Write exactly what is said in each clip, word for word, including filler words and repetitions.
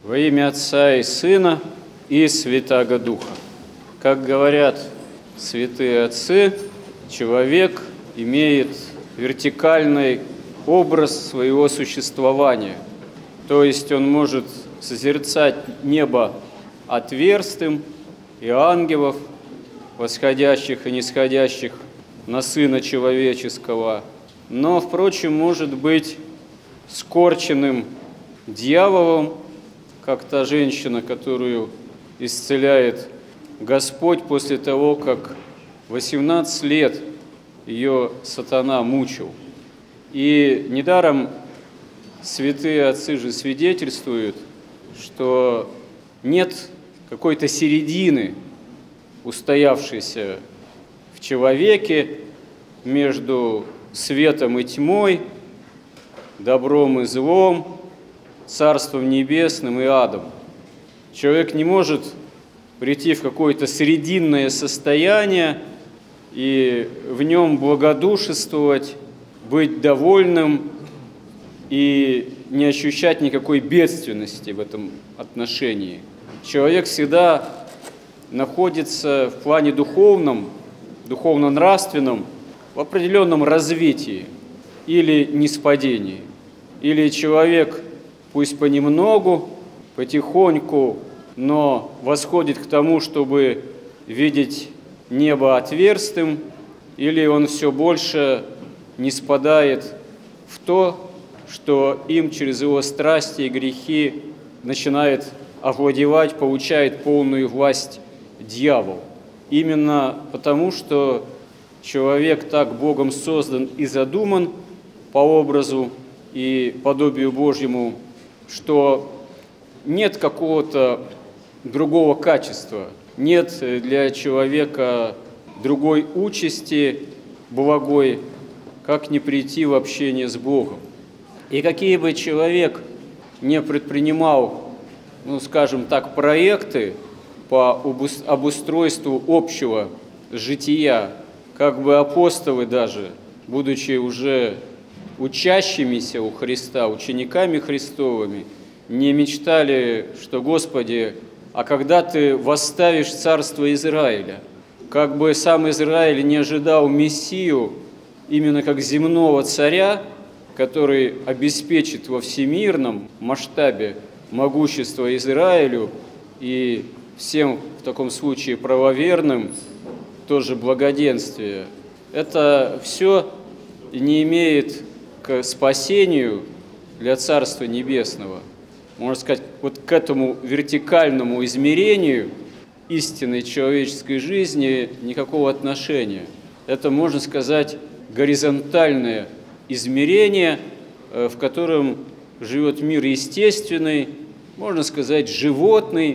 Во имя Отца и Сына и Святаго Духа. Как говорят святые отцы, человек имеет вертикальный образ своего существования. То есть он может созерцать небо отверстым и ангелов, восходящих и нисходящих на Сына Человеческого, но, впрочем, может быть скорченным дьяволом, как та женщина, которую исцеляет Господь после того, как восемнадцать лет ее сатана мучил. И недаром святые отцы же свидетельствуют, что нет какой-то середины, устоявшейся в человеке между светом и тьмой, добром и злом, Царством Небесным и адом. Человек не может прийти в какое-то срединное состояние и в нем благодушествовать, быть довольным и не ощущать никакой бедственности в этом отношении. Человек всегда находится в плане духовном, духовно-нравственном в определенном развитии или ниспадении. Или человек пусть понемногу, потихоньку, но восходит к тому, чтобы видеть небо отверстым, или он все больше ниспадает в то, что им через его страсти и грехи начинает овладевать, получает полную власть дьявол. Именно потому, что человек так Богом создан и задуман по образу и подобию Божьему, что нет какого-то другого качества, нет для человека другой участи благой, как не прийти в общение с Богом. И какие бы человек не предпринимал, ну, скажем так, проекты по обустройству общего жития, как бы апостолы даже, будучи уже учащимися у Христа, учениками Христовыми, не мечтали, что, Господи, а когда Ты восставишь царство Израиля? Как бы сам Израиль не ожидал Мессию именно как земного царя, который обеспечит во всемирном масштабе могущество Израилю и всем в таком случае правоверным тоже благоденствие. Это все не имеет к спасению для Царства Небесного, можно сказать, вот к этому вертикальному измерению истинной человеческой жизни никакого отношения. Это, можно сказать, горизонтальное измерение, в котором живет мир естественный, можно сказать, животный,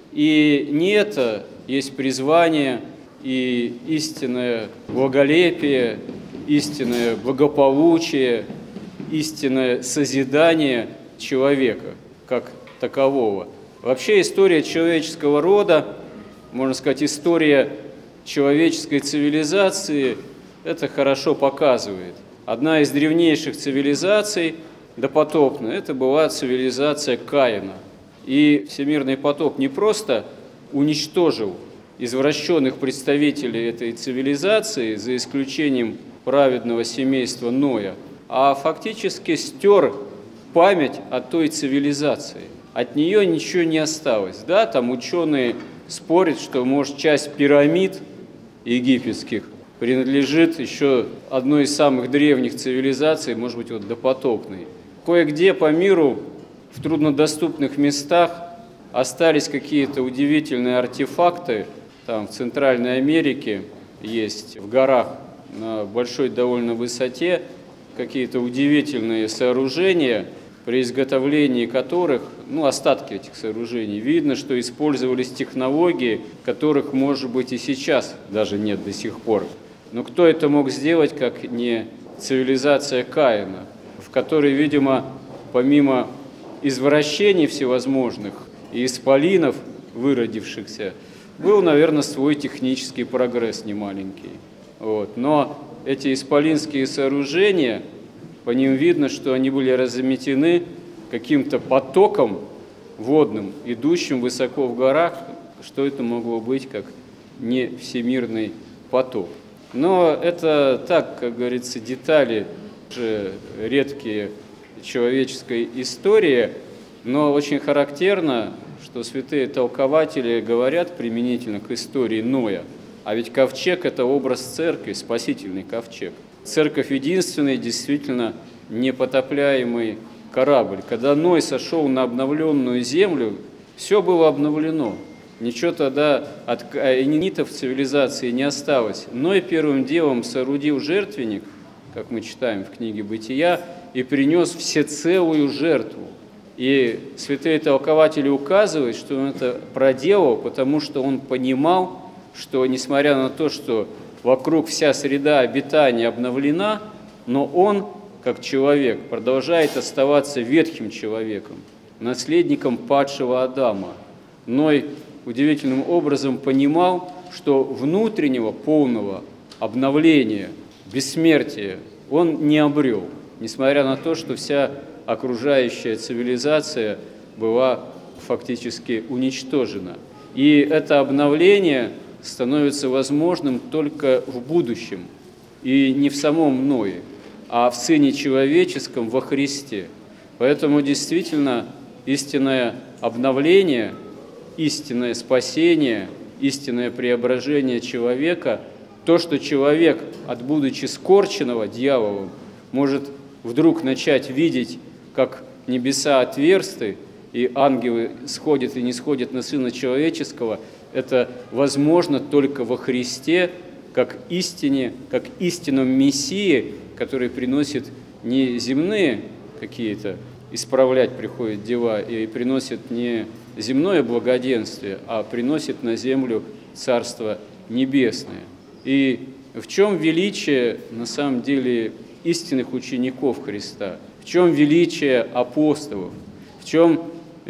и не это есть призвание и истинное благолепие, истинное благополучие, истинное созидание человека как такового. Вообще история человеческого рода, можно сказать, история человеческой цивилизации это хорошо показывает. Одна из древнейших цивилизаций, допотопная, это была цивилизация Каина. И всемирный потоп не просто уничтожил извращенных представителей этой цивилизации, за исключением праведного семейства Ноя, а фактически стер память о той цивилизации. От нее ничего не осталось. Да, там ученые спорят, что, может, часть пирамид египетских принадлежит еще одной из самых древних цивилизаций, может быть, вот допотопной. Кое-где по миру, в труднодоступных местах, остались какие-то удивительные артефакты. Там в Центральной Америке есть, в горах, на большой довольно высоте, какие-то удивительные сооружения, при изготовлении которых, ну, остатки этих сооружений, видно, что использовались технологии, которых, может быть, и сейчас даже нет до сих пор. Но кто это мог сделать, как не цивилизация Каина, в которой, видимо, помимо извращений всевозможных и исполинов, выродившихся, был, наверное, свой технический прогресс немаленький. Вот. Но эти исполинские сооружения, по ним видно, что они были разметены каким-то потоком водным, идущим высоко в горах, что это могло быть, как не всемирный потоп. Но это так, как говорится, детали, же редкие человеческой истории, но очень характерно, что святые толкователи говорят применительно к истории Ноя, а ведь ковчег – это образ церкви, спасительный ковчег. Церковь единственный, действительно непотопляемый корабль. Когда Ной сошел на обновленную землю, все было обновлено. Ничего тогда от каинитов цивилизации не осталось. Ной первым делом соорудил жертвенник, как мы читаем в книге «Бытия», и принес всецелую жертву. И святые толкователи указывают, что он это проделал, потому что он понимал, что, несмотря на то, что вокруг вся среда обитания обновлена, но он, как человек, продолжает оставаться ветхим человеком, наследником падшего Адама. Ной удивительным образом понимал, что внутреннего полного обновления, бессмертия он не обрел, несмотря на то, что вся окружающая цивилизация была фактически уничтожена. И это обновление становится возможным только в будущем, и не в самом Ное, а в Сыне Человеческом во Христе. Поэтому действительно истинное обновление, истинное спасение, истинное преображение человека, то, что человек, от будучи скорченного дьяволом, может вдруг начать видеть, как небеса отверсты, и ангелы сходят и не сходят на Сына Человеческого, это возможно только во Христе, как истине, как истинном Мессии, который приносит не земные какие-то, исправлять приходят дела, и приносит не земное благоденствие, а приносит на землю Царство Небесное. И в чем величие, на самом деле, истинных учеников Христа? В чем величие апостолов? В чем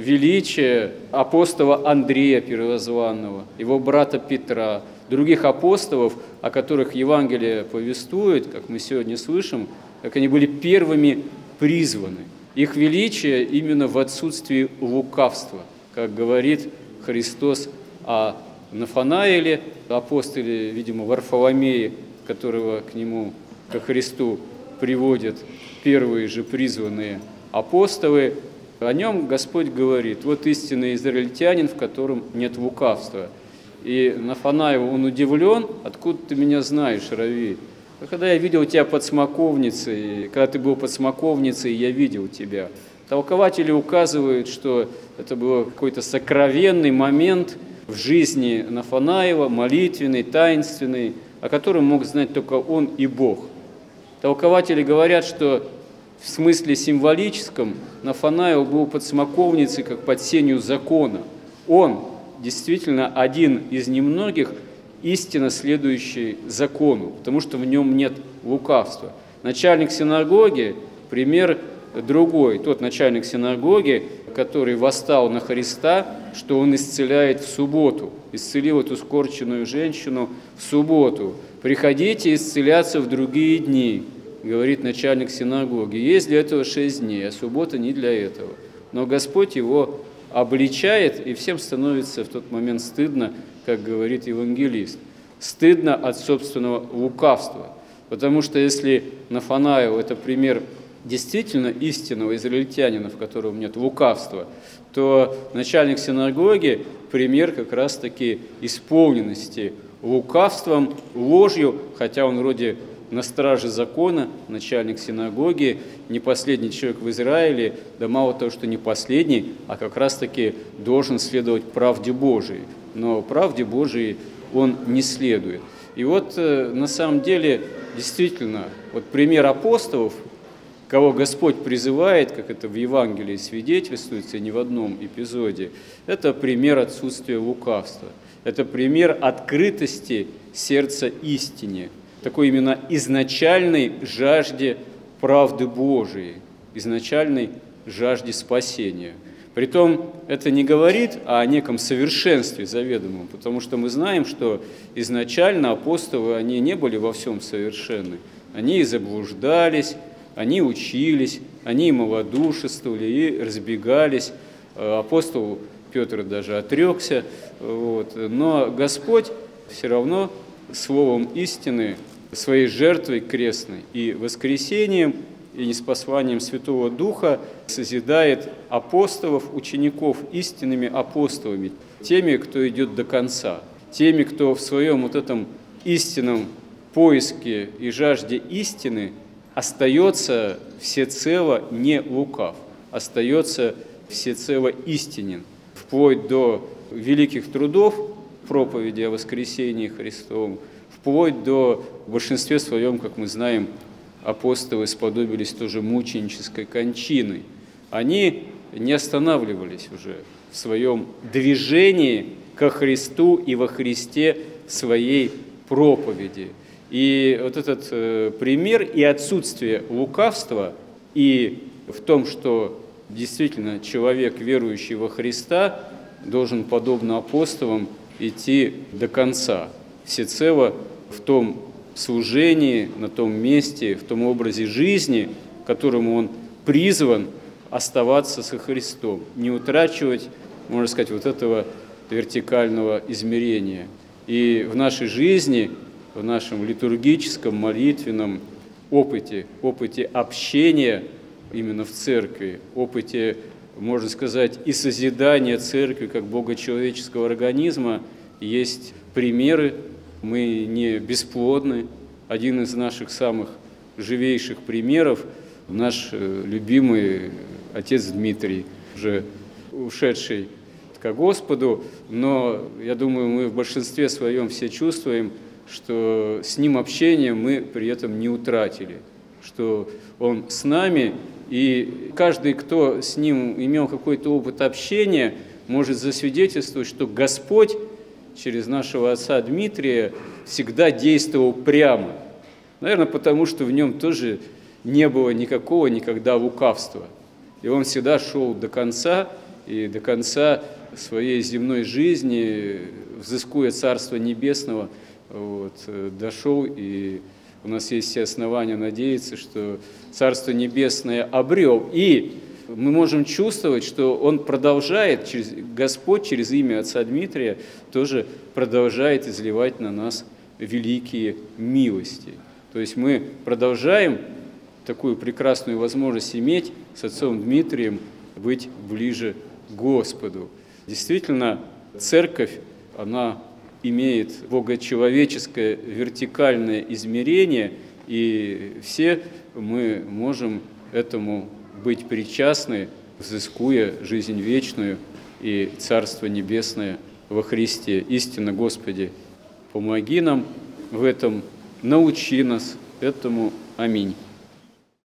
величие апостола Андрея Первозванного, его брата Петра, других апостолов, о которых Евангелие повествует, как мы сегодня слышим, как они были первыми призваны. Их величие именно в отсутствии лукавства, как говорит Христос о Нафанаиле, апостоле, видимо, Варфоломее, которого к нему, ко Христу, приводят первые же призванные апостолы. О нем Господь говорит: вот истинный израильтянин, в котором нет лукавства. И Нафанаил, он удивлен: откуда ты меня знаешь, Рави? Когда я видел тебя под смоковницей, когда ты был под смоковницей, я видел тебя. Толкователи указывают, что это был какой-то сокровенный момент в жизни Нафанаила, молитвенный, таинственный, о котором мог знать только он и Бог. Толкователи говорят, что в смысле символическом Нафанаил был под смоковницей, как под сенью закона. Он действительно один из немногих, истинно следующий закону, потому что в нем нет лукавства. Начальник синагоги – пример другой. Тот начальник синагоги, который восстал на Христа, что он исцеляет в субботу, исцелил эту скорченную женщину в субботу. «Приходите исцеляться в другие дни», говорит начальник синагоги. Есть для этого шесть дней, а суббота не для этого. Но Господь его обличает, и всем становится в тот момент стыдно, как говорит евангелист. Стыдно от собственного лукавства. Потому что если Нафанаил – это пример действительно истинного израильтянина, в котором нет лукавства, то начальник синагоги – пример как раз-таки исполненности лукавством, ложью, хотя он вроде на страже закона, начальник синагоги, не последний человек в Израиле, да мало того, что не последний, а как раз-таки должен следовать правде Божией. Но правде Божией он не следует. И вот на самом деле действительно вот пример апостолов, кого Господь призывает, как это в Евангелии свидетельствуется не в одном эпизоде, это пример отсутствия лукавства, это пример открытости сердца истине, такой именно изначальной жажде правды Божией, изначальной жажде спасения. Притом это не говорит о неком совершенстве заведомом, потому что мы знаем, что изначально апостолы, они не были во всем совершенны. Они и заблуждались, они учились, они и малодушествовали, и разбегались. Апостол Петр даже отрекся, вот. Но Господь все равно словом истины, своей жертвой крестной и воскресением, и неспосланием Святого Духа созидает апостолов, учеников истинными апостолами, теми, кто идет до конца, теми, кто в своем вот этом истинном поиске и жажде истины остается всецело не лукав, остается всецело истинен, вплоть до великих трудов проповеди о воскресении Христовом, вплоть до, в большинстве своем, как мы знаем, апостолы сподобились тоже мученической кончины. Они не останавливались уже в своем движении ко Христу и во Христе своей проповеди. И вот этот э, пример и отсутствие лукавства, и в том, что действительно человек, верующий во Христа, должен, подобно апостолам, идти до конца, всецело в том служении, на том месте, в том образе жизни, которому он призван оставаться со Христом, не утрачивать, можно сказать, вот этого вертикального измерения. И в нашей жизни, в нашем литургическом, молитвенном опыте, опыте общения именно в церкви, опыте, можно сказать, и созидания церкви как богочеловеческого организма, есть примеры. Мы не бесплодны. Один из наших самых живейших примеров – наш любимый отец Дмитрий, уже ушедший ко Господу, но, я думаю, мы в большинстве своем все чувствуем, что с ним общение мы при этом не утратили, что он с нами, и каждый, кто с ним имел какой-то опыт общения, может засвидетельствовать, что Господь через нашего отца Дмитрия всегда действовал прямо. Наверное, потому что в нем тоже не было никакого никогда лукавства. И он всегда шел до конца, и до конца своей земной жизни, взыскуя Царство Небесного, вот, дошел, и у нас есть все основания надеяться, что Царство Небесное обрел. И мы можем чувствовать, что он продолжает, через, Господь через имя отца Дмитрия тоже продолжает изливать на нас великие милости. То есть мы продолжаем такую прекрасную возможность иметь с отцом Дмитрием быть ближе к Господу. Действительно, церковь, она имеет богочеловеческое вертикальное измерение, и все мы можем этому быть причастны, взыскуя жизнь вечную и Царство Небесное во Христе. Истинно, Господи, помоги нам в этом, научи нас этому. Аминь.